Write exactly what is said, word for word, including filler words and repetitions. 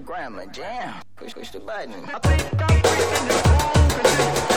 programmer. Damn. Push, push the button. I think I'm breaking the wrong condition.